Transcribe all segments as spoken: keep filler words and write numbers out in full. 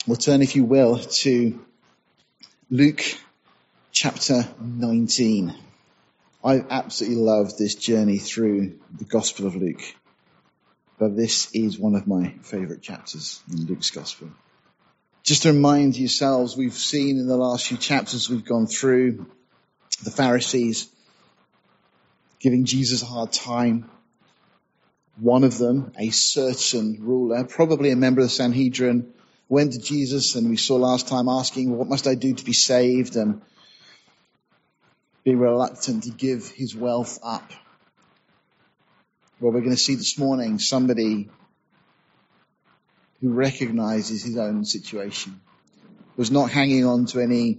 We'll turn, if you will, to Luke chapter nineteen. I absolutely love this journey through the Gospel of Luke, but this is one of my favourite chapters in Luke's Gospel. Just to remind yourselves, we've seen in the last few chapters we've gone through the Pharisees giving Jesus a hard time. One of them, a certain ruler, probably a member of the Sanhedrin, went to Jesus, and we saw last time asking, what must I do to be saved? And be reluctant to give his wealth up. Well, we're going to see this morning somebody who recognizes his own situation, was not hanging on to any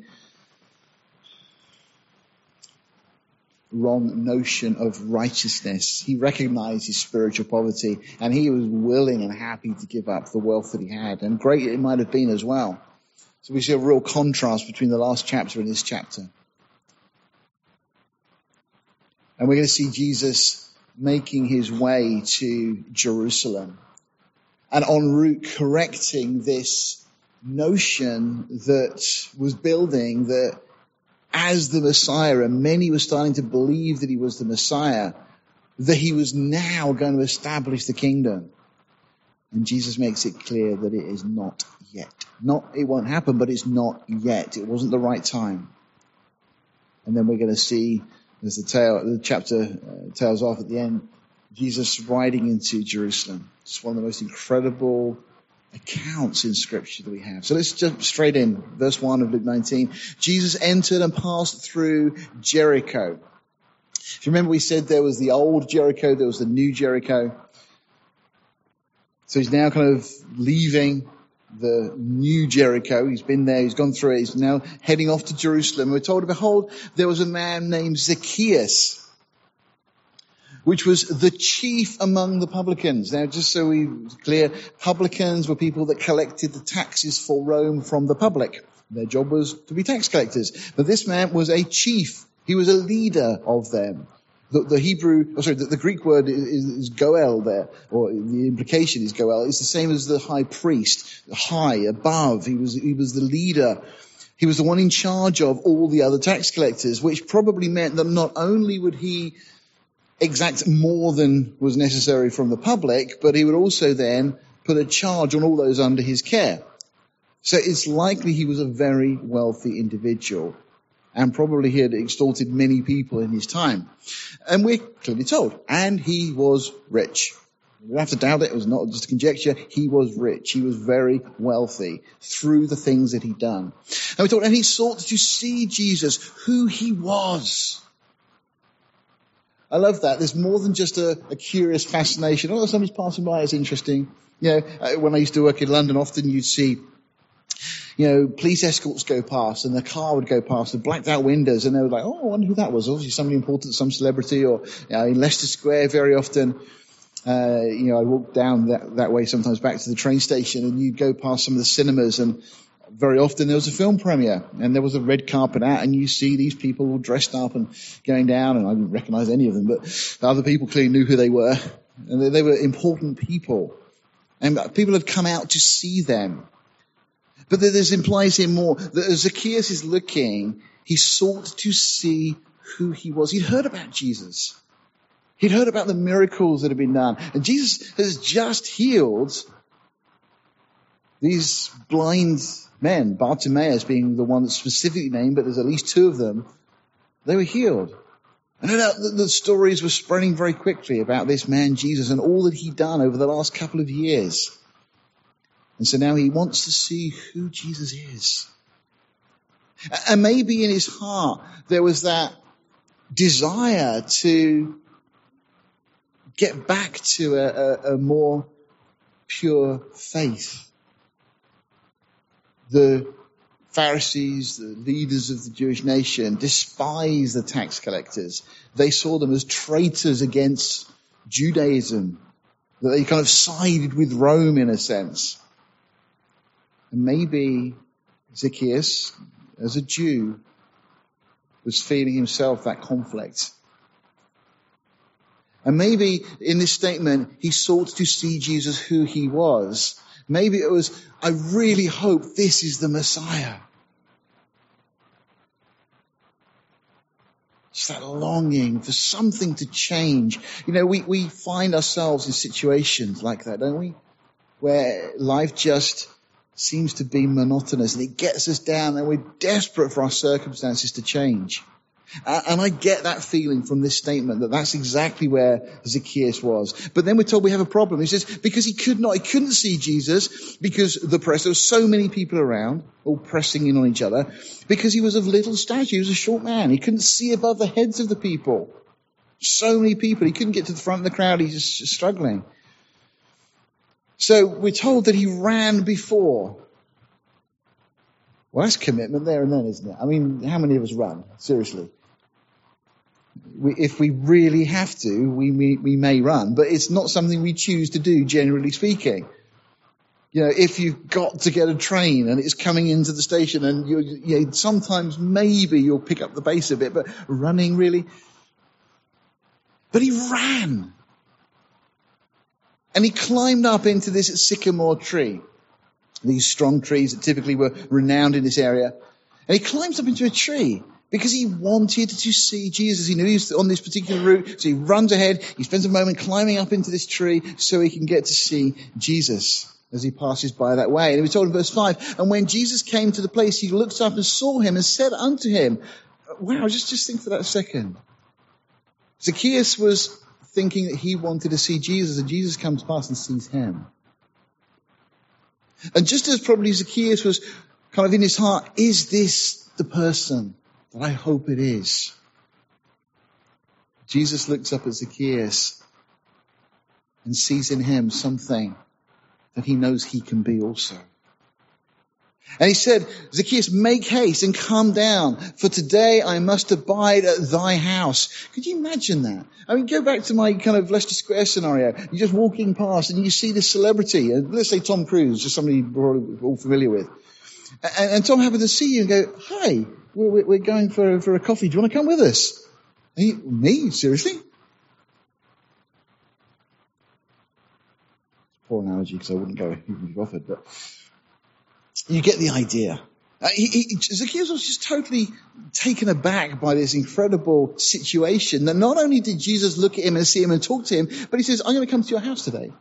wrong notion of righteousness. He recognized his spiritual poverty, and he was willing and happy to give up the wealth that he had, and great it might have been as well. So we see a real contrast between the last chapter and this chapter. And we're going to see Jesus making his way to Jerusalem, and en route correcting this notion that was building that as the Messiah, and many were starting to believe that he was the Messiah, that he was now going to establish the kingdom. And Jesus makes it clear that it is not yet. Not, it won't happen, but it's not yet. It wasn't the right time. And then we're going to see, as the tale, the chapter uh, tails off at the end, Jesus riding into Jerusalem. It's one of the most incredible accounts in Scripture that we have. So let's jump straight in. Verse one of Luke nineteen. Jesus entered and passed through Jericho. If you remember, we said there was the old Jericho, there was the new Jericho. So he's now kind of leaving the new Jericho. He's been there, he's gone through it, he's now heading off to Jerusalem. We're told, behold, there was a man named Zacchaeus, which was the chief among the publicans. Now, just so we're clear, publicans were people that collected the taxes for Rome from the public. Their job was to be tax collectors. But this man was a chief. He was a leader of them. The, the Hebrew, oh sorry, the, the Greek word is, is goel there, or the implication is goel. It's the same as the high priest, high, above. He was, he was the leader. He was the one in charge of all the other tax collectors, which probably meant that not only would he exact more than was necessary from the public, but he would also then put a charge on all those under his care. So it's likely he was a very wealthy individual, and probably he had extorted many people in his time. And we're clearly told, and he was rich. You don't have to doubt it, it was not just a conjecture. He was rich. He was very wealthy through the things that he'd done. And we're told, and he sought to see Jesus, who he was. I love that. There's more than just a, a curious fascination. Oh, somebody's passing by, it's interesting. You know, when I used to work in London, often you'd see, you know, police escorts go past, and the car would go past with blacked out windows, and they were like, oh, I wonder who that was. Obviously somebody important, some celebrity, or you know, in Leicester Square very often, uh, you know, I walk down that, that way sometimes back to the train station, and you'd go past some of the cinemas, and very often there was a film premiere, and there was a red carpet out, and you see these people all dressed up and going down, and I didn't recognize any of them, but other people clearly knew who they were, and they, they were important people, and people had come out to see them. But this implies here more that as Zacchaeus is looking, he sought to see who he was. He'd heard about Jesus. He'd heard about the miracles that had been done, and Jesus has just healed these blind men, Bartimaeus being the one that's specifically named, but there's at least two of them. They were healed. And no doubt the stories were spreading very quickly about this man Jesus and all that he'd done over the last couple of years. And so now he wants to see who Jesus is. And maybe in his heart there was that desire to get back to a, a, a more pure faith. The Pharisees, the leaders of the Jewish nation, despised the tax collectors. They saw them as traitors against Judaism. That they kind of sided with Rome in a sense. And maybe Zacchaeus, as a Jew, was feeling himself that conflict. And maybe in this statement, he sought to see Jesus who he was. Maybe it was, I really hope this is the Messiah. It's that longing for something to change. You know, we, we find ourselves in situations like that, don't we? Where life just seems to be monotonous and it gets us down and we're desperate for our circumstances to change. And I get that feeling from this statement that that's exactly where Zacchaeus was. But then we're told we have a problem. He says, because he could not, he couldn't see Jesus because the press, there were so many people around, all pressing in on each other, because he was of little stature. He was a short man. He couldn't see above the heads of the people. So many people. He couldn't get to the front of the crowd. He's just struggling. So we're told that he ran before. Well, that's commitment there and then, isn't it? I mean, how many of us run? Seriously. We, if we really have to, we, we we may run, but it's not something we choose to do, generally speaking. You know, if you've got to get a train and it's coming into the station and you you know, sometimes maybe you'll pick up the pace a bit, but running really. But he ran. And he climbed up into this sycamore tree. These strong trees that typically were renowned in this area. And he climbs up into a tree because he wanted to see Jesus. He knew he was on this particular route. So he runs ahead. He spends a moment climbing up into this tree so he can get to see Jesus as he passes by that way. And we're told in verse five, and when Jesus came to the place, he looked up and saw him and said unto him, wow, just, just think for that a second. Zacchaeus was thinking that he wanted to see Jesus, and Jesus comes past and sees him. And just as probably Zacchaeus was kind of in his heart, is this the person that I hope it is? Jesus looks up at Zacchaeus and sees in him something that he knows he can be also. And he said, Zacchaeus, make haste and come down, for today I must abide at thy house. Could you imagine that? I mean, go back to my kind of Leicester Square scenario. You're just walking past and you see this celebrity, and let's say Tom Cruise, just somebody we're all familiar with. And, and Tom happened to see you and go, hi, we're, we're going for, for a coffee. Do you want to come with us? And you, me? Seriously? Poor analogy, because I wouldn't go even if offered, but you get the idea. Uh, he, he, Zacchaeus was just totally taken aback by this incredible situation that not only did Jesus look at him and see him and talk to him, but he says, I'm going to come to your house today.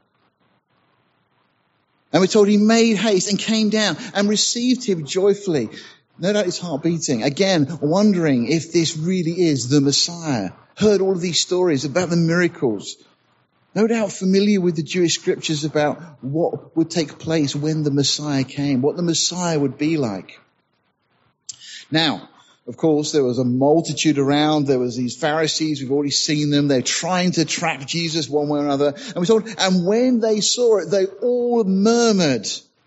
And we're told he made haste and came down and received him joyfully. No doubt his heart beating. Again, wondering if this really is the Messiah. Heard all of these stories about the miracles. No doubt familiar with the Jewish scriptures about what would take place when the Messiah came, what the Messiah would be like. Now, of course, there was a multitude around. There was these Pharisees. We've already seen them. They're trying to trap Jesus one way or another. And we're told, and when they saw it, they all murmured,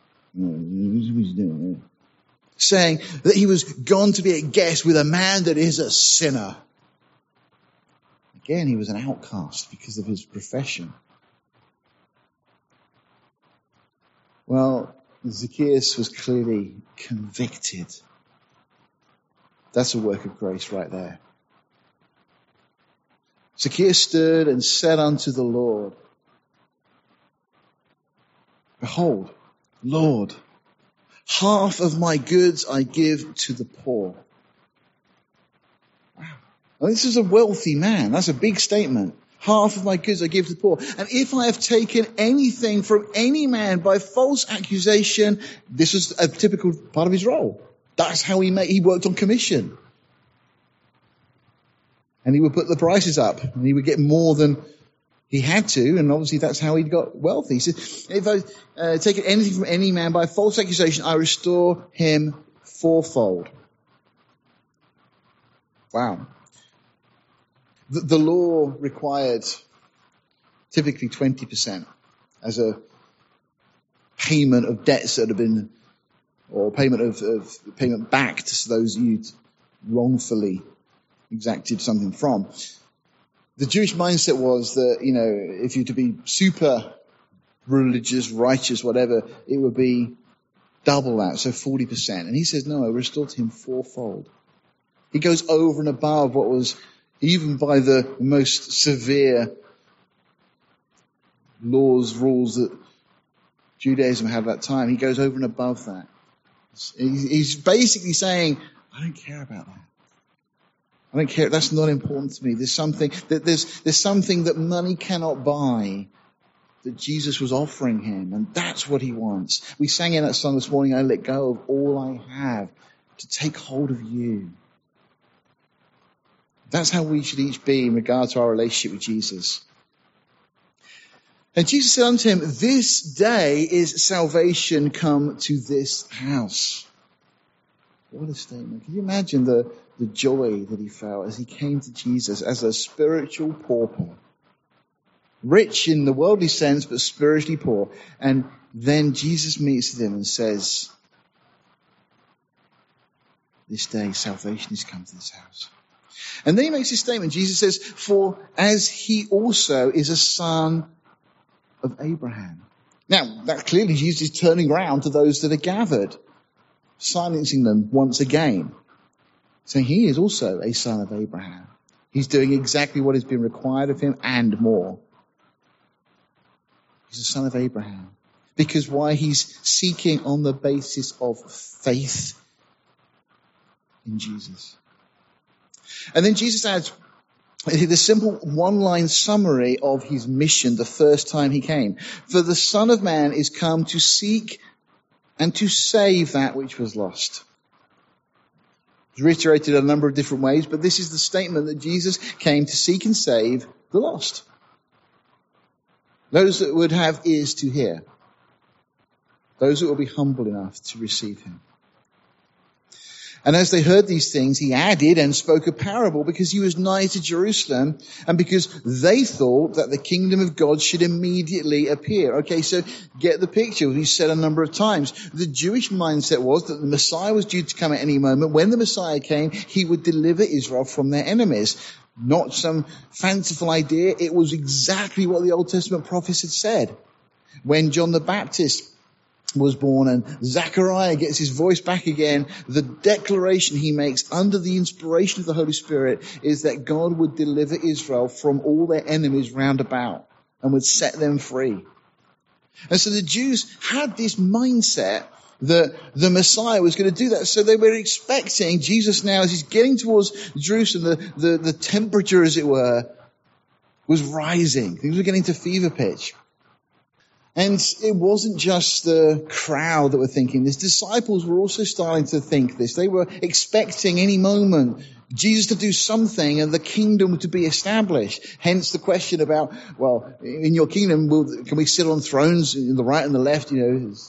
saying that he was gone to be a guest with a man that is a sinner. Again, he was an outcast because of his profession. Well, Zacchaeus was clearly convicted. That's a work of grace right there. Zacchaeus stood and said unto the Lord, behold, Lord, half of my goods I give to the poor. Well, this is a wealthy man. That's a big statement. Half of my goods I give to the poor. And if I have taken anything from any man by false accusation, this was a typical part of his role. That's how he made, he worked on commission. And he would put the prices up and he would get more than he had to. And obviously that's how he got wealthy. He said, if I uh, take anything from any man by false accusation, I restore him fourfold. Wow. The, the law required typically twenty percent as a payment of debts that had been, or payment of, of payment back to those you'd wrongfully exacted something from. The Jewish mindset was that, you know, if you're to be super religious, righteous, whatever, it would be double that, so forty percent. And he says, no, I restored to him fourfold. He goes over and above what was, even by the most severe laws, rules that Judaism had at that time. He goes over and above that. He's basically saying, I don't care about that. I don't care. That's not important to me. There's something that there's there's something that money cannot buy that Jesus was offering him, and that's what he wants. We sang in that song this morning, I let go of all I have to take hold of you. That's how we should each be in regard to our relationship with Jesus. And Jesus said unto him, this day is salvation come to this house. What a statement. Can you imagine the, the joy that he felt as he came to Jesus as a spiritual pauper? Rich in the worldly sense, but spiritually poor. And then Jesus meets with him and says, this day salvation has come to this house. And then he makes this statement. Jesus says, for as he also is a son of Abraham. Now, that clearly Jesus is turning around to those that are gathered, silencing them once again, saying he is also a son of Abraham. He's doing exactly what has been required of him and more. He's a son of Abraham. Because why? He's seeking on the basis of faith in Jesus. And then Jesus adds the simple one-line summary of his mission the first time he came. For the Son of Man is come to seek and to save that which was lost. It's reiterated a number of different ways, but this is the statement that Jesus came to seek and save the lost. Those that would have ears to hear. Those that will be humble enough to receive him. And as they heard these things, he added and spoke a parable because he was nigh to Jerusalem and because they thought that the kingdom of God should immediately appear. Okay, so get the picture. We've said a number of times. The Jewish mindset was that the Messiah was due to come at any moment. When the Messiah came, he would deliver Israel from their enemies. Not some fanciful idea. It was exactly what the Old Testament prophets had said. When John the Baptist was born and Zechariah gets his voice back again, the declaration he makes under the inspiration of the Holy Spirit is that God would deliver Israel from all their enemies round about and would set them free. And so the Jews had this mindset that the Messiah was going to do that. So they were expecting Jesus now, as he's getting towards Jerusalem, the, the, the temperature, as it were, was rising. Things were getting to fever pitch. And it wasn't just the crowd that were thinking this. Disciples were also starting to think this. They were expecting any moment Jesus to do something and the kingdom to be established. Hence the question about, well, in your kingdom, will, can we sit on thrones in the right and the left? You know, it's,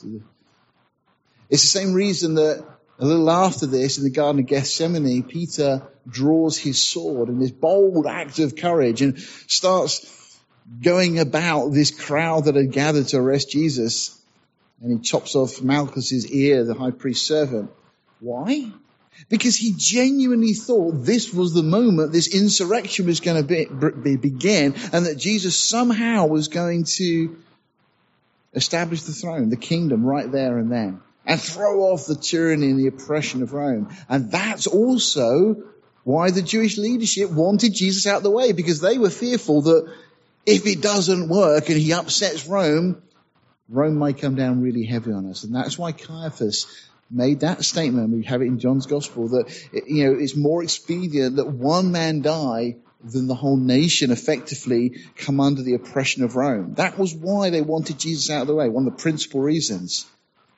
it's the same reason that a little after this, in the Garden of Gethsemane, Peter draws his sword in this bold act of courage and starts going about this crowd that had gathered to arrest Jesus. And he chops off Malchus's ear, the high priest's servant. Why? Because he genuinely thought this was the moment this insurrection was going to be, be, begin, and that Jesus somehow was going to establish the throne, the kingdom, right there and then, and throw off the tyranny and the oppression of Rome. And that's also why the Jewish leadership wanted Jesus out of the way, because they were fearful that if it doesn't work and he upsets Rome, Rome might come down really heavy on us. And that's why Caiaphas made that statement. We have it in John's Gospel that, you know, it's more expedient that one man die than the whole nation effectively come under the oppression of Rome. That was why they wanted Jesus out of the way, one of the principal reasons.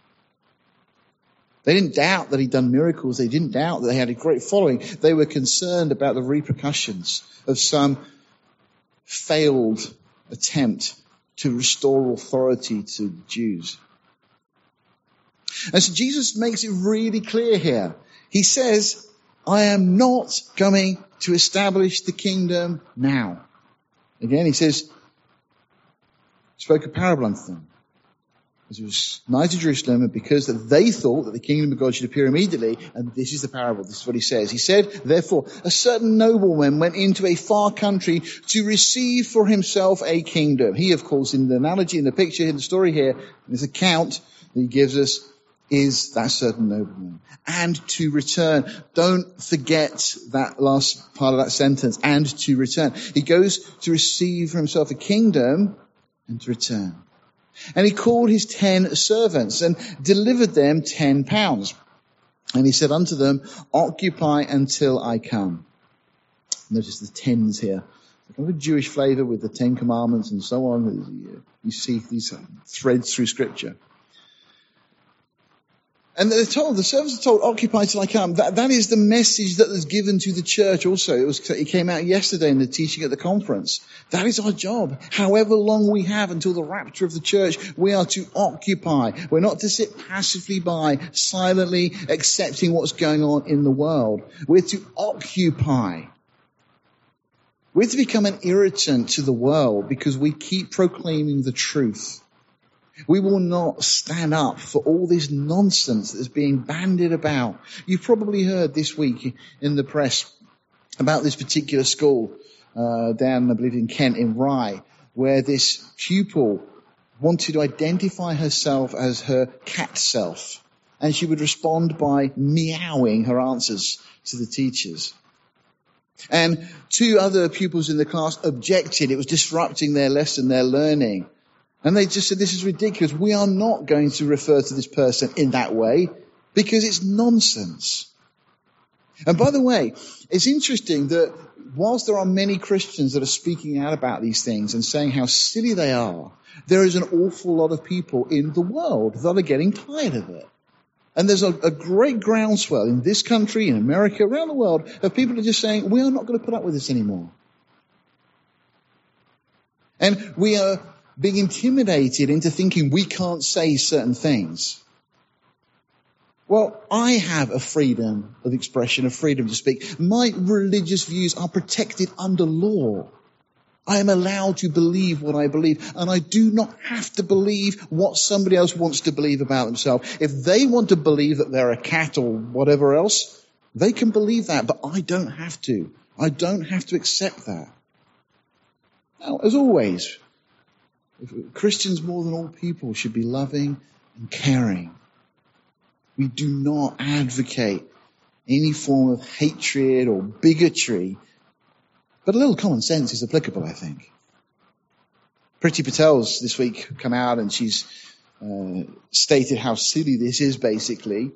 They didn't doubt that he'd done miracles. They didn't doubt that they had a great following. They were concerned about the repercussions of some failed attempt to restore authority to the Jews. And so Jesus makes it really clear here. He says, I am not coming to establish the kingdom now. Again, he says, spoke a parable unto them. As it was nigh to Jerusalem, and because that they thought that the kingdom of God should appear immediately, and this is the parable, this is what he says. He said, therefore, a certain nobleman went into a far country to receive for himself a kingdom. He, of course, in the analogy, in the picture, in the story here, in this account that he gives us, is that certain nobleman. And to return. Don't forget that last part of that sentence, and to return. He goes to receive for himself a kingdom and to return. And he called his ten servants and delivered them ten pounds. And he said unto them, occupy until I come. Notice the tens here. Kind of a Jewish flavour with the Ten Commandments and so on. You see these threads through Scripture. And they're told, the servants are told, occupy till I come. That, that is the message that was given to the church also. It was, it came out yesterday in the teaching at the conference. That is our job. However long we have until the rapture of the church, we are to occupy. We're not to sit passively by, silently accepting what's going on in the world. We're to occupy. We're to become an irritant to the world because we keep proclaiming the truth. We will not stand up for all this nonsense that is being bandied about. You've probably heard this week in the press about this particular school uh, down, I believe, in Kent, in Rye, where this pupil wanted to identify herself as her cat self. And she would respond by meowing her answers to the teachers. And two other pupils in the class objected. It was disrupting their lesson, their learning. And they just said, this is ridiculous. We are not going to refer to this person in that way because it's nonsense. And by the way, it's interesting that whilst there are many Christians that are speaking out about these things and saying how silly they are, there is an awful lot of people in the world that are getting tired of it. And there's a, a great groundswell in this country, in America, around the world, of people who are just saying, we are not going to put up with this anymore. And we are being intimidated into thinking we can't say certain things. Well, I have a freedom of expression, a freedom to speak. My religious views are protected under law. I am allowed to believe what I believe, and I do not have to believe what somebody else wants to believe about themselves. If they want to believe that they're a cat or whatever else, they can believe that, but I don't have to. I don't have to accept that. Now, as always, Christians more than all people should be loving and caring. We do not advocate any form of hatred or bigotry, but a little common sense is applicable, I think. Priti Patel's this week come out and she's uh, stated how silly this is, basically.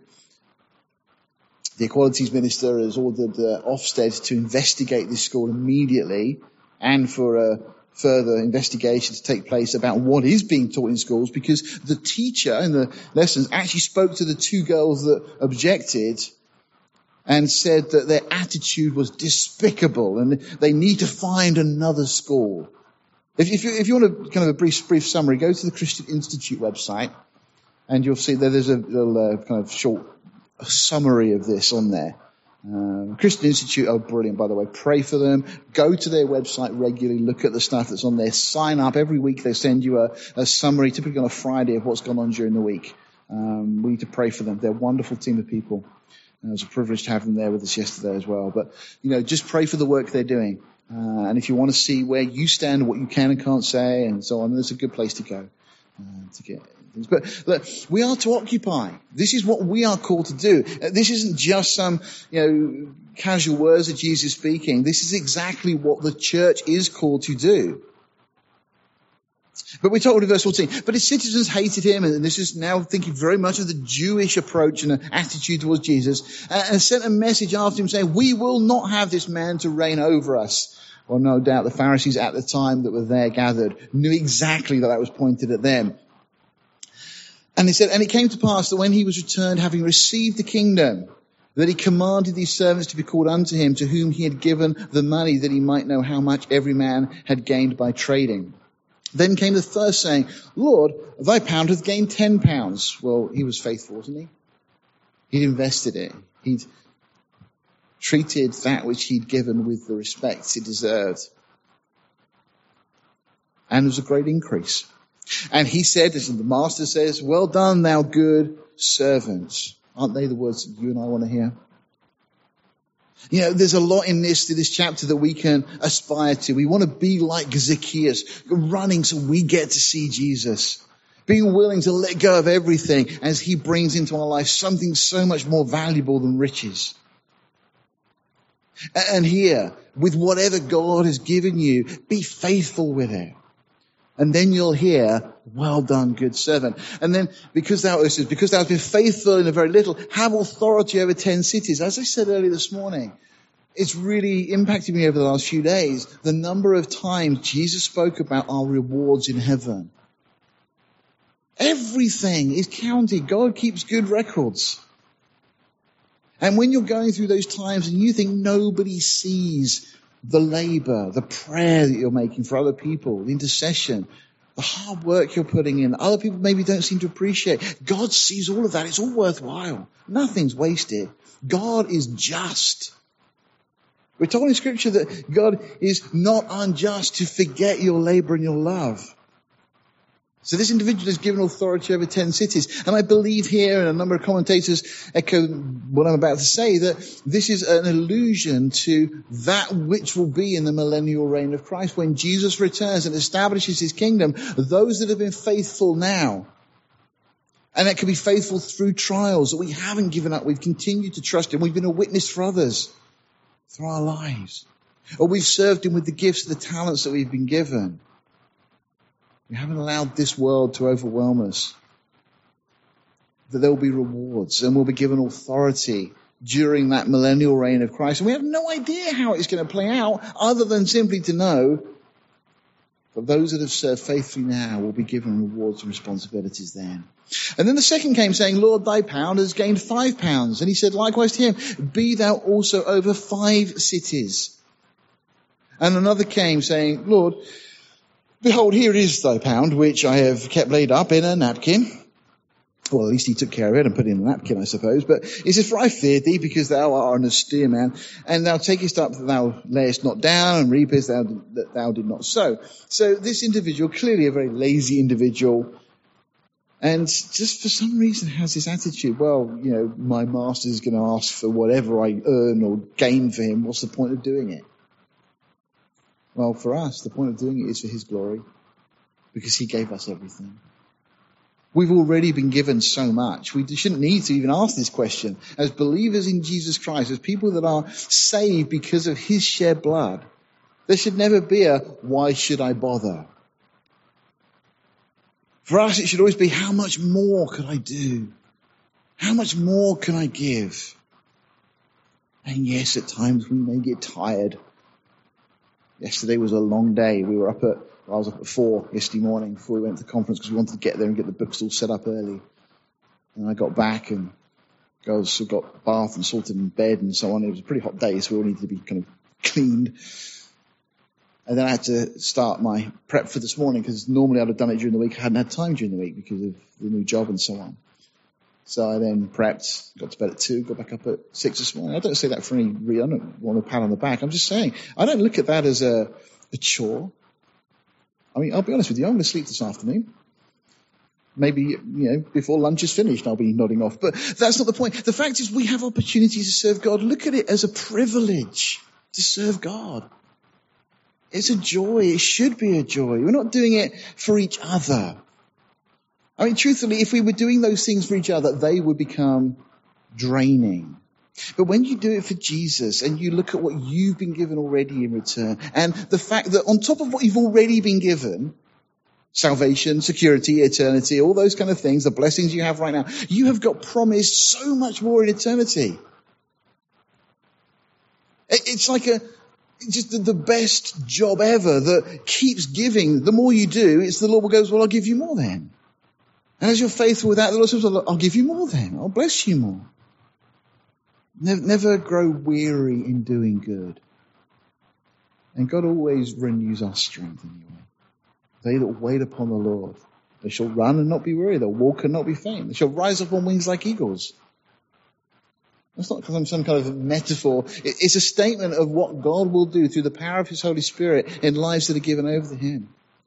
The Equalities Minister has ordered uh, Ofsted to investigate this school immediately and for a uh, further investigation to take place about what is being taught in schools, because the teacher in the lessons actually spoke to the two girls that objected and said that their attitude was despicable and they need to find another school. If, if, you, if you want a kind of a brief, brief summary, go to the Christian Institute website and you'll see that there's a little uh, kind of short summary of this on there. Um, Christian Institute are brilliant, by the way. Pray for them. Go to their website regularly. Look at the stuff that's on there. Sign up. Every week they send you a, a summary, typically on a Friday, of what's gone on during the week. Um, we need to pray for them. They're a wonderful team of people. And it was a privilege to have them there with us yesterday as well. But, you know, just pray for the work they're doing. Uh, and if you want to see where you stand, what you can and can't say, and so on, there's a good place to go uh, to get things. But look, we are to occupy. This is what we are called to do. Uh, this isn't just some, you know, casual words of Jesus speaking. This is exactly what the church is called to do. But we're told in verse fourteen, but his citizens hated him, and this is now thinking very much of the Jewish approach and attitude towards Jesus, and sent a message after him saying, we will not have this man to reign over us. Well, no doubt the Pharisees at the time that were there gathered knew exactly that that was pointed at them. And he said, and it came to pass that when he was returned, having received the kingdom, that he commanded these servants to be called unto him, to whom he had given the money, that he might know how much every man had gained by trading. Then came the first saying, Lord, thy pound hath gained ten pounds. Well, he was faithful, wasn't he? He'd invested it. He'd treated that which he'd given with the respect it deserved. And there was a great increase. And he said, as the master says, well done, thou good servant. Aren't they the words that you and I want to hear? You know, there's a lot in this, to this chapter that we can aspire to. We want to be like Zacchaeus, running so we get to see Jesus. Being willing to let go of everything as he brings into our life something so much more valuable than riches. And here, with whatever God has given you, be faithful with it. And then you'll hear, well done, good servant. And then, because thou, it says, because thou hast been faithful in a very little, have authority over ten cities. As I said earlier this morning, it's really impacted me over the last few days, the number of times Jesus spoke about our rewards in heaven. Everything is counted. God keeps good records. And when you're going through those times and you think nobody sees the labor, the prayer that you're making for other people, the intercession, the hard work you're putting in, other people maybe don't seem to appreciate. God sees all of that. It's all worthwhile. Nothing's wasted. God is just. We're told in Scripture that God is not unjust to forget your labor and your love. So this individual is given authority over ten cities. And I believe here, and a number of commentators echo what I'm about to say, that this is an allusion to that which will be in the millennial reign of Christ. When Jesus returns and establishes his kingdom, those that have been faithful now, and that can be faithful through trials, that we haven't given up, we've continued to trust him, we've been a witness for others through our lives, or we've served him with the gifts, the talents that we've been given. We haven't allowed this world to overwhelm us. That there will be rewards and we'll be given authority during that millennial reign of Christ. And we have no idea how it's going to play out other than simply to know that those that have served faithfully now will be given rewards and responsibilities then. And then the second came saying, Lord, thy pound has gained five pounds. And he said likewise to him, be thou also over five cities. And another came saying, Lord, behold, here is thy pound, which I have kept laid up in a napkin. Well, at least he took care of it and put it in a napkin, I suppose. But he says, for I feared thee, because thou art an austere man, and thou takest up that thou layest not down, and reapest thou, that thou did not sow. So this individual, clearly a very lazy individual, and just for some reason has this attitude, well, you know, my master is going to ask for whatever I earn or gain for him. What's the point of doing it? Well, for us, the point of doing it is for his glory, because he gave us everything. We've already been given so much. We shouldn't need to even ask this question. As believers in Jesus Christ, as people that are saved because of his shed blood, there should never be a, why should I bother? For us, it should always be, how much more could I do? How much more can I give? And yes, at times we may get tired. Yesterday was a long day. We were up at, well, I was up at four yesterday morning before we went to the conference because we wanted to get there and get the books all set up early. And I got back and girls got bathed and sorted in bed and so on. It was a pretty hot day, so we all needed to be kind of cleaned. And then I had to start my prep for this morning because normally I'd have done it during the week. I hadn't had time during the week because of the new job and so on. So I then prepped, got to bed at two, got back up at six this morning. I don't say that for any reason. I don't want a pat on the back. I'm just saying, I don't look at that as a, a chore. I mean, I'll be honest with you, I'm going to sleep this afternoon. Maybe, you know, before lunch is finished, I'll be nodding off. But that's not the point. The fact is we have opportunities to serve God. Look at it as a privilege to serve God. It's a joy. It should be a joy. We're not doing it for each other. I mean, truthfully, if we were doing those things for each other, they would become draining. But when you do it for Jesus and you look at what you've been given already in return, and the fact that on top of what you've already been given, salvation, security, eternity, all those kind of things, the blessings you have right now, you have got promised so much more in eternity. It's like a just the best job ever that keeps giving. The more you do, it's the Lord goes, well, I'll give you more then. And as you're faithful with that, the Lord says, I'll give you more then. I'll bless you more. Never, never grow weary in doing good. And God always renews our strength anyway. They that wait upon the Lord, they shall run and not be weary. They'll walk and not be faint. They shall rise up on wings like eagles. That's not because I'm some kind of metaphor. It's a statement of what God will do through the power of his Holy Spirit in lives that are given over to him.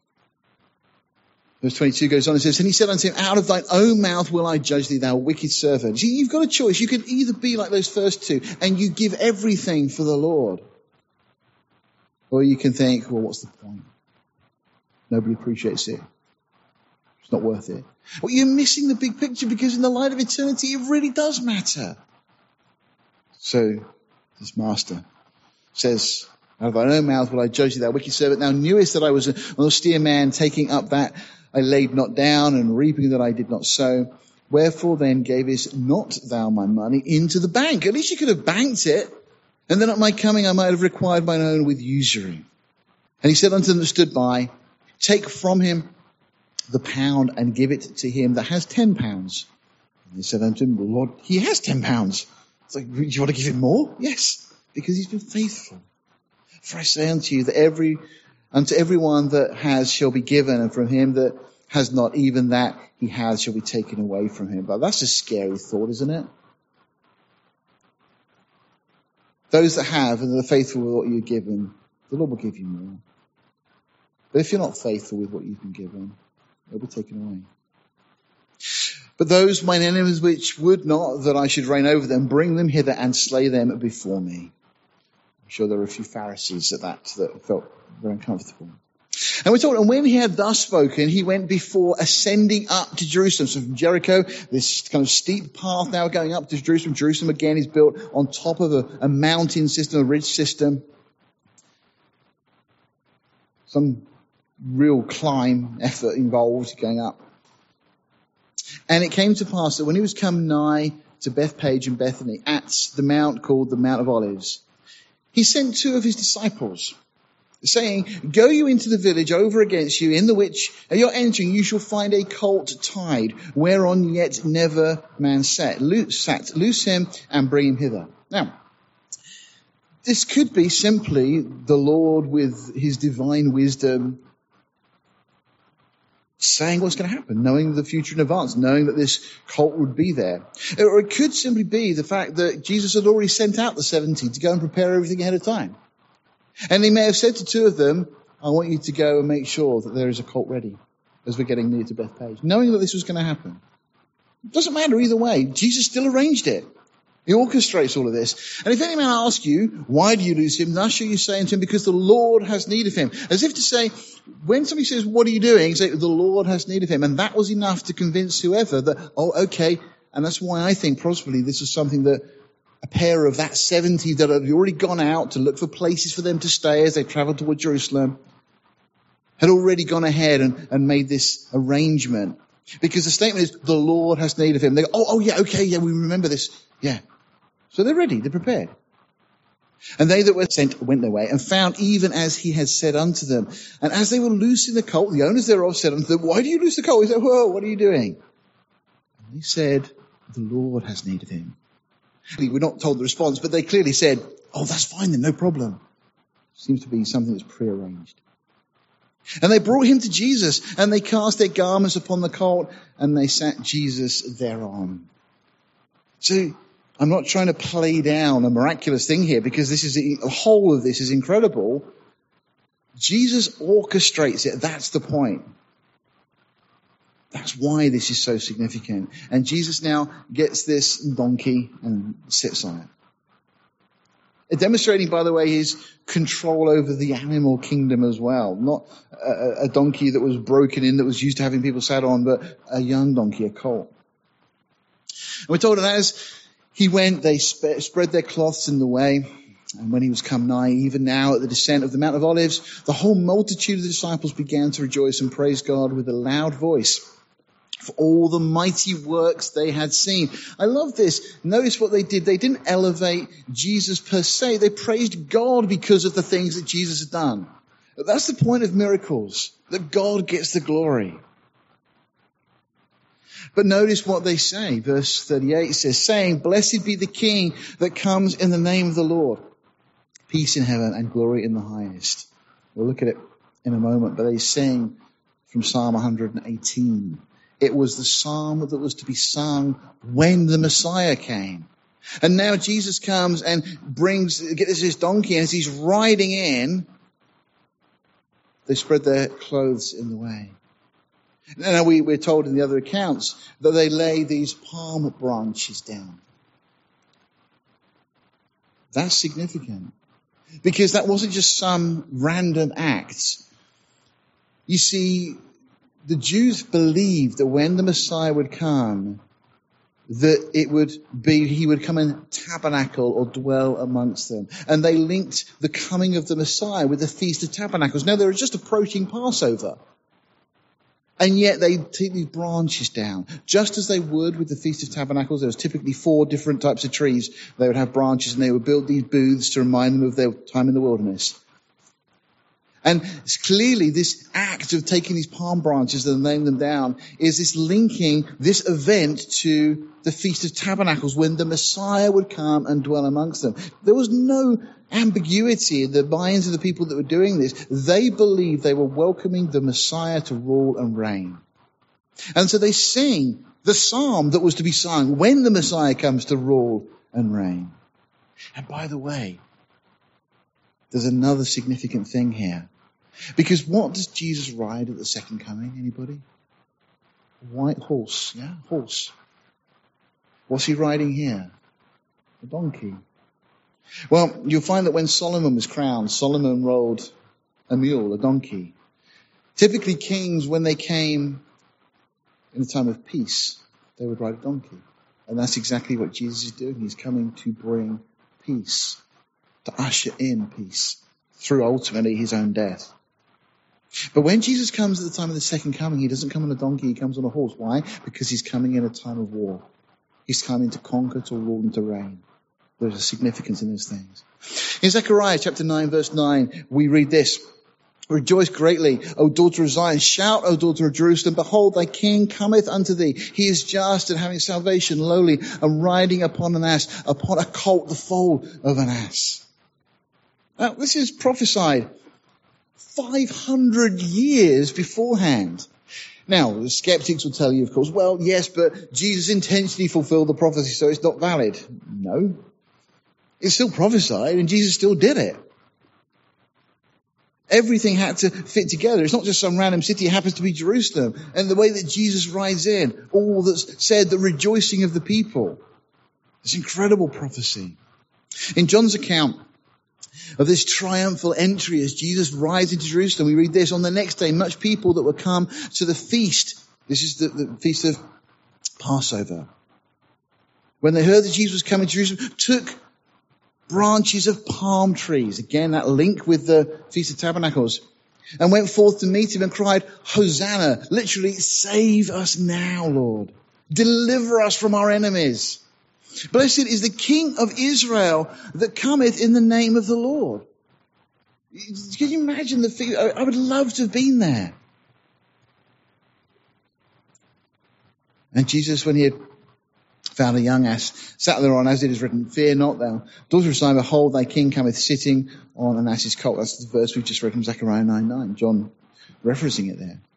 Verse twenty-two goes on and says, and he said unto him, out of thine own mouth will I judge thee, thou wicked servant. See, you've got a choice. You can either be like those first two and you give everything for the Lord. Or you can think, well, what's the point? Nobody appreciates it. It's not worth it. Well, you're missing the big picture because in the light of eternity, it really does matter. So, this master says, Out of thine own mouth will I judge thee, thou wicked servant. Thou knewest that I was an austere man, taking up that I laid not down, and reaping that I did not sow. Wherefore then gavest not thou my money into the bank? At least you could have banked it, and then at my coming I might have required mine own with usury. And he said unto them that stood by, take from him the pound and give it to him that has ten pounds. And they said unto him, Lord, he has ten pounds. It's like, do you want to give him more? Yes, because he's been faithful. For I say unto you that every, unto everyone that has shall be given, and from him that has not, even that he has shall be taken away from him. But that's a scary thought, isn't it? Those that have and that are faithful with what you're given, the Lord will give you more. But if you're not faithful with what you've been given, it'll be taken away. But those mine enemies which would not that I should reign over them, bring them hither and slay them before me. I'm sure there were a few Pharisees at that that felt very uncomfortable. And we're told, and when he had thus spoken, he went before, ascending up to Jerusalem. So from Jericho, this kind of steep path now going up to Jerusalem. Jerusalem again is built on top of a, a mountain system, a ridge system. Some real climb effort involved going up. And it came to pass that when he was come nigh to Bethpage and Bethany, at the mount called the Mount of Olives, he sent two of his disciples, saying, go you into the village over against you, in the which at your entering you shall find a colt tied, whereon yet never man sat. Loose, sat. Loose him and bring him hither. Now, this could be simply the Lord with his divine wisdom saying what's going to happen, knowing the future in advance, knowing that this colt would be there. Or it could simply be the fact that Jesus had already sent out the seventy to go and prepare everything ahead of time. And he may have said to two of them, I want you to go and make sure that there is a colt ready as we're getting near to Bethpage, knowing that this was going to happen. It doesn't matter either way. Jesus still arranged it. He orchestrates all of this. And if any man asks you, why do you lose him? Thus shall you say unto him, because the Lord has need of him. As if to say, when somebody says, what are you doing? Say, the Lord has need of him. And that was enough to convince whoever that, oh, okay. And that's why I think possibly this is something that a pair of that seventy that had already gone out to look for places for them to stay as they traveled toward Jerusalem had already gone ahead and, and made this arrangement. Because the statement is, the Lord has need of him. They go, oh, oh yeah, okay, yeah, we remember this. Yeah. So they're ready, they're prepared. And they that were sent went their way and found even as he had said unto them. And as they were loosing the colt, the owners thereof said unto them, why do you loose the colt? He said, whoa, what are you doing? And he said, the Lord has need of him. We're not told the response, but they clearly said, oh, that's fine then, no problem. Seems to be something that's prearranged. And they brought him to Jesus, and they cast their garments upon the colt, and they sat Jesus thereon. So, I'm not trying to play down a miraculous thing here, because this is the whole of this is incredible. Jesus orchestrates it. That's the point. That's why this is so significant. And Jesus now gets this donkey and sits on it. Demonstrating, by the way, his control over the animal kingdom as well. Not a, a donkey that was broken in, that was used to having people sat on, but a young donkey, a colt. And we're told that as he went, they sp- spread their cloths in the way. And when he was come nigh, even now at the descent of the Mount of Olives, the whole multitude of the disciples began to rejoice and praise God with a loud voice for all the mighty works they had seen. I love this. Notice what they did. They didn't elevate Jesus per se. They praised God because of the things that Jesus had done. That's the point of miracles, that God gets the glory. But notice what they say. Verse thirty-eight says, saying, blessed be the King that comes in the name of the Lord. Peace in heaven and glory in the highest. We'll look at it in a moment, but they sing from Psalm one eighteen. It was the psalm that was to be sung when the Messiah came. And now Jesus comes and brings, gets this donkey, and as he's riding in, they spread their clothes in the way. Now we, we're told in the other accounts that they lay these palm branches down. That's significant. Because that wasn't just some random act. You see, the Jews believed that when the Messiah would come, that it would be, he would come and tabernacle or dwell amongst them. And they linked the coming of the Messiah with the Feast of Tabernacles. Now they were just approaching Passover. And yet they take these branches down, just as they would with the Feast of Tabernacles. There was typically four different types of trees. They would have branches and they would build these booths to remind them of their time in the wilderness. And clearly this act of taking these palm branches and laying them down is this linking this event to the Feast of Tabernacles when the Messiah would come and dwell amongst them. There was no ambiguity in the minds of the people that were doing this. They believed they were welcoming the Messiah to rule and reign. And so they sing the psalm that was to be sung when the Messiah comes to rule and reign. And by the way, there's another significant thing here. Because what does Jesus ride at the second coming? Anybody? A white horse, yeah? Horse. What's he riding here? A donkey. Well, you'll find that when Solomon was crowned, Solomon rode a mule, a donkey. Typically kings, when they came in a time of peace, they would ride a donkey. And that's exactly what Jesus is doing. He's coming to bring peace, to usher in peace through ultimately his own death. But when Jesus comes at the time of the second coming, he doesn't come on a donkey, he comes on a horse. Why? Because he's coming in a time of war. He's coming to conquer, to rule, and to reign. There's a significance in those things. In Zechariah chapter nine, verse nine, we read this. Rejoice greatly, O daughter of Zion. Shout, O daughter of Jerusalem. Behold, thy king cometh unto thee. He is just and having salvation, lowly, and riding upon an ass, upon a colt, the foal of an ass. Now, this is prophesied five hundred years beforehand. Now, the skeptics will tell you, of course, well, yes, but Jesus intentionally fulfilled the prophecy, so it's not valid. No. It's still prophesied, and Jesus still did it. Everything had to fit together. It's not just some random city. It happens to be Jerusalem. And the way that Jesus rides in, all that's said, the rejoicing of the people. It's incredible prophecy. In John's account of this triumphal entry as Jesus rides into Jerusalem, we read this, on the next day, much people that would come to the feast. This is the, the feast of Passover. When they heard that Jesus was coming to Jerusalem, took branches of palm trees. Again, that link with the Feast of Tabernacles. And went forth to meet him and cried, Hosanna. Literally, save us now, Lord. Deliver us from our enemies. Blessed is the King of Israel that cometh in the name of the Lord. Can you imagine the feast? I would love to have been there. And Jesus, when he had found a young ass, sat thereon, as it is written, fear not thou, daughter of Zion, behold, thy king cometh sitting on an ass's colt. That's the verse we've just read from Zechariah nine nine. John referencing it there.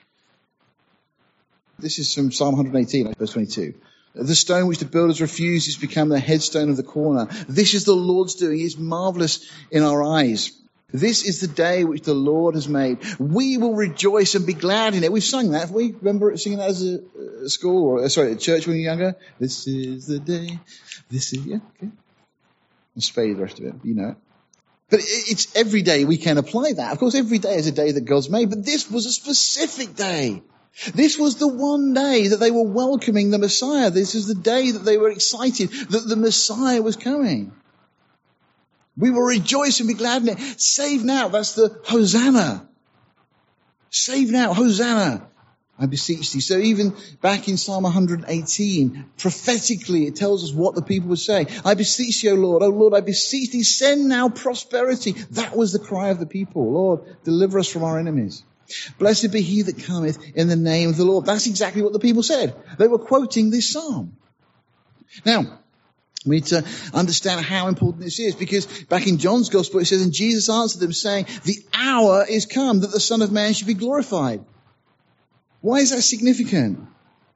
This is from Psalm one eighteen, verse twenty-two. The stone which the builders refused is become the headstone of the corner. This is the Lord's doing. He is marvelous in our eyes. This is the day which the Lord has made. We will rejoice and be glad in it. We've sung that. Have we? Remember singing that as a, a school or sorry, at church when you were younger? This is the day. This is, yeah, okay. I'll spare you the rest of it. You know it. But it's every day we can apply that. Of course, every day is a day that God's made, but this was a specific day. This was the one day that they were welcoming the Messiah. This is the day that they were excited that the Messiah was coming. We will rejoice and be glad in it. Save now. That's the Hosanna. Save now. Hosanna. I beseech thee. So even back in Psalm one eighteen, prophetically, it tells us what the people would say. I beseech thee, O Lord. O Lord, I beseech thee, send now prosperity. That was the cry of the people. Lord, deliver us from our enemies. Blessed be he that cometh in the name of the Lord. That's exactly what the people said. They were quoting this psalm. Now, we need to understand how important this is, because back in John's Gospel it says, and Jesus answered them saying, the hour is come that the Son of Man should be glorified. Why is that significant?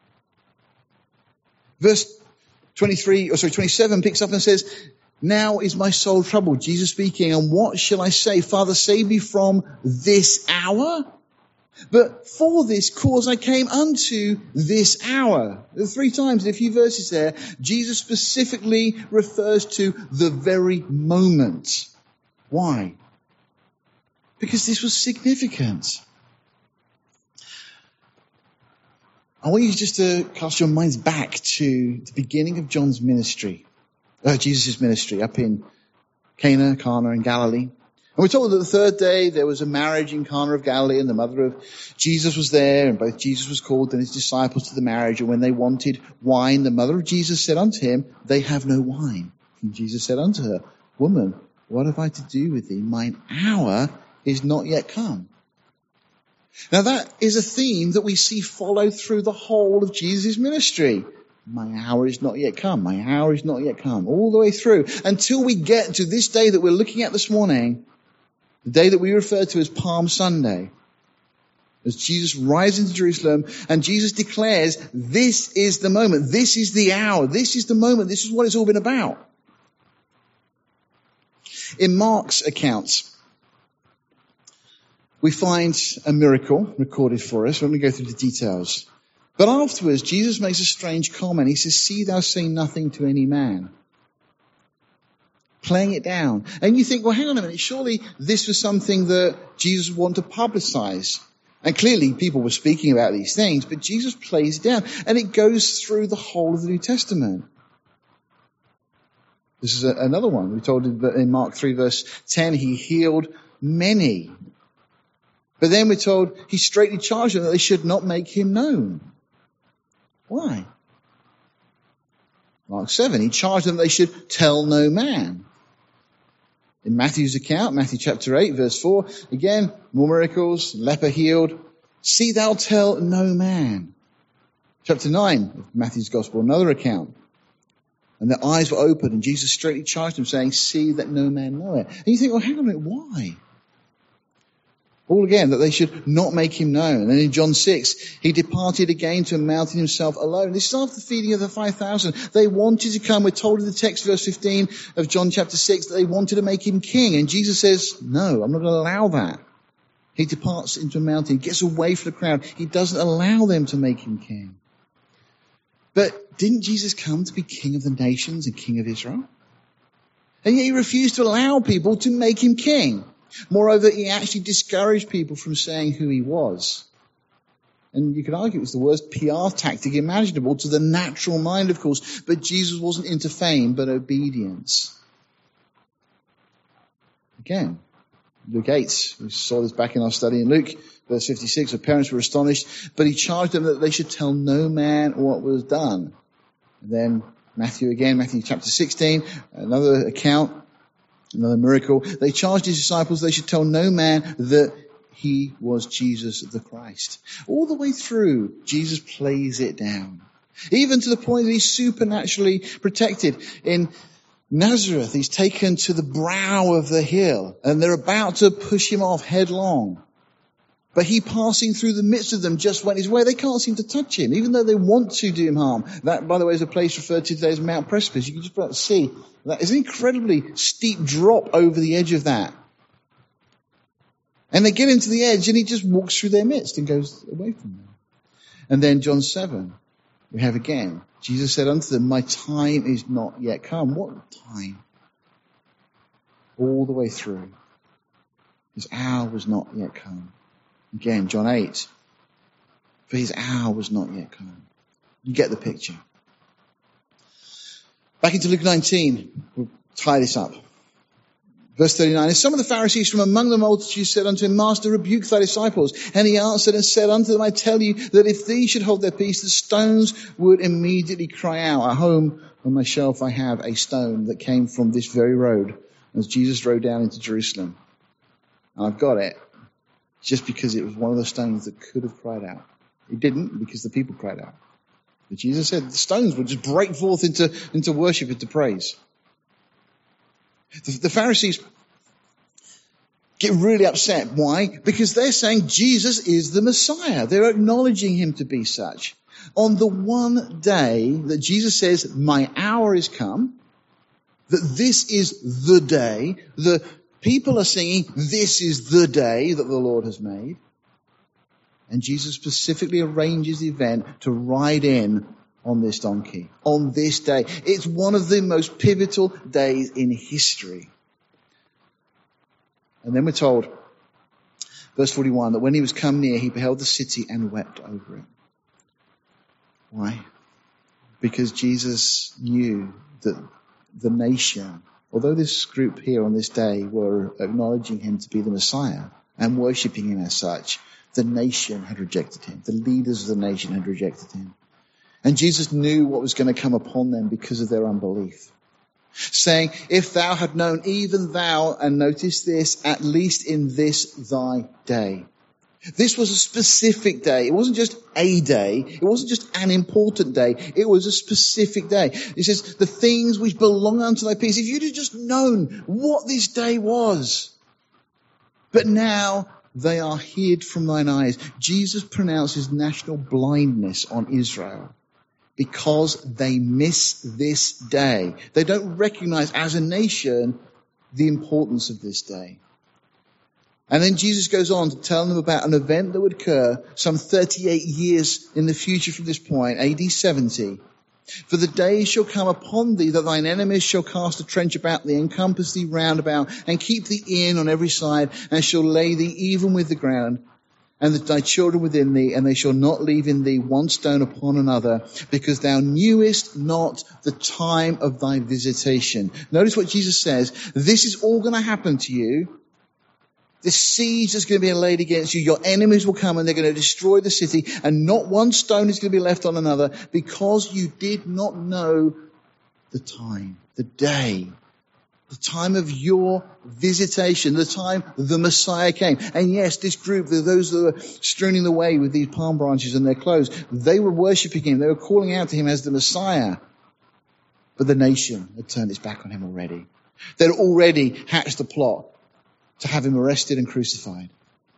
Verse twenty-three, or sorry, twenty-seven picks up and says, now is my soul troubled. Jesus speaking, and what shall I say? Father, save me from this hour? But for this cause I came unto this hour. Three times in a few verses there, Jesus specifically refers to the very moment. Why? Because this was significant. I want you just to cast your minds back to the beginning of John's ministry, uh, Jesus' ministry up in Cana, Cana in Galilee. And we're told that the third day there was a marriage in Cana of Galilee, and the mother of Jesus was there, and both Jesus was called and his disciples to the marriage. And when they wanted wine, the mother of Jesus said unto him, they have no wine. And Jesus said unto her, woman, what have I to do with thee? Mine hour is not yet come. Now that is a theme that we see followed through the whole of Jesus' ministry. My hour is not yet come. My hour is not yet come. All the way through. Until we get to this day that we're looking at this morning, the day that we refer to as Palm Sunday. As Jesus rides into Jerusalem and Jesus declares, this is the moment. This is the hour. This is the moment. This is what it's all been about. In Mark's accounts, we find a miracle recorded for us. Let me go through the details. But afterwards, Jesus makes a strange comment. He says, see thou say nothing to any man. Playing it down. And you think, well, hang on a minute. Surely this was something that Jesus would want to publicize. And clearly people were speaking about these things, but Jesus plays it down. And it goes through the whole of the New Testament. This is a, another one. We're told in Mark three verse ten, he healed many. But then we're told he straightly charged them that they should not make him known. Why? Mark seven, he charged them that they should tell no man. In Matthew's account, Matthew chapter eight, verse four, again, more miracles, leper healed. See thou tell no man. Chapter nine of Matthew's gospel, another account. And their eyes were opened and Jesus straightly charged them saying, see that no man know it. And you think, well, hang on a minute, why? All again, that they should not make him known. And in John six, he departed again to a mountain himself alone. This is after the feeding of the five thousand. They wanted to come. We're told in the text, verse fifteen of John chapter six, that they wanted to make him king. And Jesus says, no, I'm not going to allow that. He departs into a mountain, gets away from the crowd. He doesn't allow them to make him king. But didn't Jesus come to be king of the nations and king of Israel? And yet he refused to allow people to make him king. Moreover, he actually discouraged people from saying who he was. And you could argue it was the worst P R tactic imaginable to the natural mind, of course. But Jesus wasn't into fame, but obedience. Again, Luke eight, we saw this back in our study in Luke, verse fifty-six, the parents were astonished, but he charged them that they should tell no man what was done. And then Matthew again, Matthew chapter sixteen, another account, another miracle. They charged his disciples they should tell no man that he was Jesus the Christ. All the way through, Jesus plays it down. Even to the point that he's supernaturally protected. In Nazareth, he's taken to the brow of the hill and they're about to push him off headlong. But he passing through the midst of them just went his way. They can't seem to touch him, even though they want to do him harm. That, by the way, is a place referred to today as Mount Precipice. You can just about see that is an incredibly steep drop over the edge of that. And they get him to the edge and he just walks through their midst and goes away from them. And then John seven, we have again, Jesus said unto them, my time is not yet come. What time? All the way through. His hour was not yet come. Again, John eight, for his hour was not yet come. You get the picture. Back into Luke nineteen, we'll tie this up. Verse thirty-nine, and some of the Pharisees from among the multitude said unto him, Master, rebuke thy disciples. And he answered and said unto them, I tell you that if these should hold their peace, the stones would immediately cry out. At home on my shelf I have a stone that came from this very road as Jesus rode down into Jerusalem. And I've got it just because it was one of the stones that could have cried out. It didn't because the people cried out. But Jesus said the stones would just break forth into, into worship, into praise. The, the Pharisees get really upset. Why? Because they're saying Jesus is the Messiah. They're acknowledging him to be such. On the one day that Jesus says, my hour is come, that this is the day, the people are singing, this is the day that the Lord has made. And Jesus specifically arranges the event to ride in on this donkey, on this day. It's one of the most pivotal days in history. And then we're told, verse forty-one, that when he was come near, he beheld the city and wept over it. Why? Because Jesus knew that the nation, although this group here on this day were acknowledging him to be the Messiah and worshipping him as such, the nation had rejected him. The leaders of the nation had rejected him. And Jesus knew what was going to come upon them because of their unbelief. Saying, if thou had known, even thou, and notice this, at least in this thy day. This was a specific day. It wasn't just a day. It wasn't just an important day. It was a specific day. It says, the things which belong unto thy peace. If you'd have just known what this day was. But now they are hid from thine eyes. Jesus pronounces national blindness on Israel because they miss this day. They don't recognize as a nation the importance of this day. And then Jesus goes on to tell them about an event that would occur some thirty-eight years in the future from this point, A D seventy. For the days shall come upon thee that thine enemies shall cast a trench about thee, encompass thee round about, and keep thee in on every side, and shall lay thee even with the ground, and thy children within thee, and they shall not leave in thee one stone upon another, because thou knewest not the time of thy visitation. Notice what Jesus says. This is all going to happen to you. The siege that's going to be laid against you, your enemies will come and they're going to destroy the city, and not one stone is going to be left on another, because you did not know the time, the day, the time of your visitation, the time the Messiah came. And yes, this group, those that were strewn the way with these palm branches and their clothes, they were worshipping him. They were calling out to him as the Messiah. But the nation had turned its back on him already. They'd already hatched a plot to have him arrested and crucified.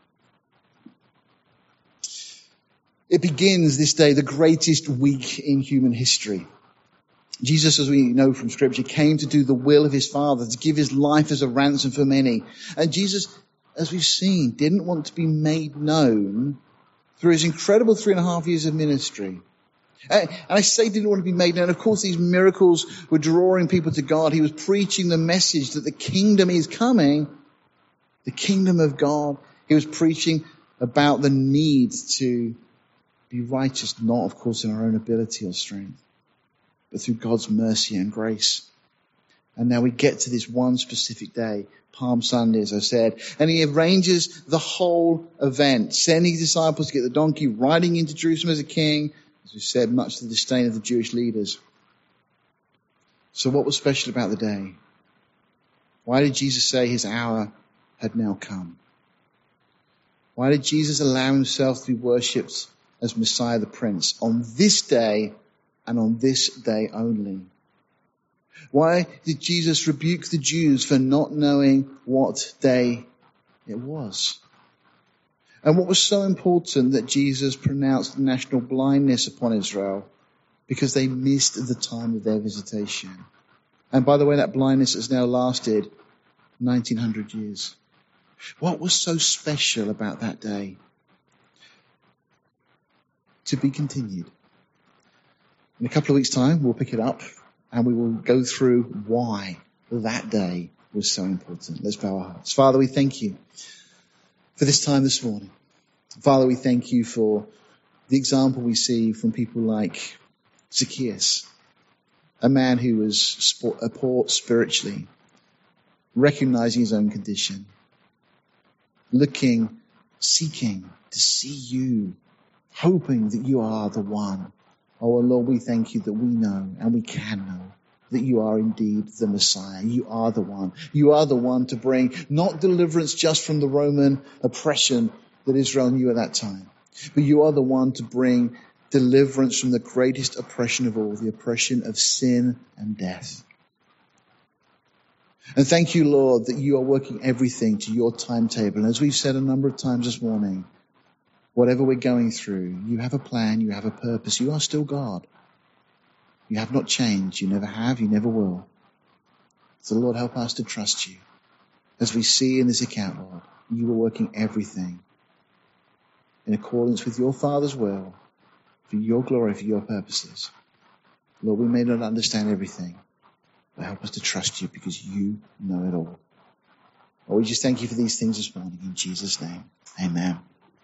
It begins this day, the greatest week in human history. Jesus, as we know from Scripture, came to do the will of his Father, to give his life as a ransom for many. And Jesus, as we've seen, didn't want to be made known through his incredible three and a half years of ministry. And I say didn't want to be made known. Of course, these miracles were drawing people to God. He was preaching the message that the kingdom is coming. The kingdom of God. He was preaching about the need to be righteous, not of course in our own ability or strength, but through God's mercy and grace. And now we get to this one specific day, Palm Sunday, as I said, and he arranges the whole event, sending his disciples to get the donkey, riding into Jerusalem as a king, as we said, much to the disdain of the Jewish leaders. So what was special about the day? Why did Jesus say his hour had now come? Why did Jesus allow himself to be worshipped as Messiah the Prince on this day and on this day only? Why did Jesus rebuke the Jews for not knowing what day it was? And what was so important that Jesus pronounced national blindness upon Israel? Because they missed the time of their visitation. And by the way, that blindness has now lasted nineteen hundred years. What was so special about that day? To be continued. In a couple of weeks' time, we'll pick it up and we will go through why that day was so important. Let's bow our hearts. Father, we thank you for this time this morning. Father, we thank you for the example we see from people like Zacchaeus, a man who was poor spiritually, recognizing his own condition, looking, seeking to see you, hoping that you are the one. Oh, Lord, we thank you that we know and we can know that you are indeed the Messiah. You are the one. You are the one to bring not deliverance just from the Roman oppression that Israel knew at that time, but you are the one to bring deliverance from the greatest oppression of all, the oppression of sin and death. And thank you, Lord, that you are working everything to your timetable. And as we've said a number of times this morning, whatever we're going through, you have a plan, you have a purpose. You are still God. You have not changed. You never have, you never will. So, Lord, help us to trust you. As we see in this account, Lord, you are working everything in accordance with your Father's will, for your glory, for your purposes. Lord, we may not understand everything, but help us to trust you because you know it all. Lord, we just thank you for these things this morning in Jesus' name. Amen.